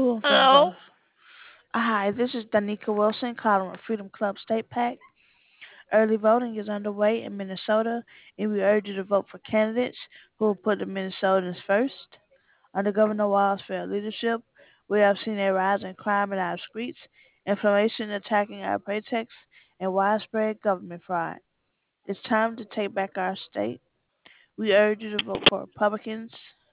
There we go. Hello. Hi, this is Danica Wilson calling from Freedom Club State PAC. Early voting is underway in Minnesota, and we urge you to vote for candidates who will put the Minnesotans first. Under Governor Walz's fair leadership, we have seen a rise in crime in our streets, inflation attacking our paychecks, and widespread government fraud. It's time to take back our state. We urge you to vote for Republicans.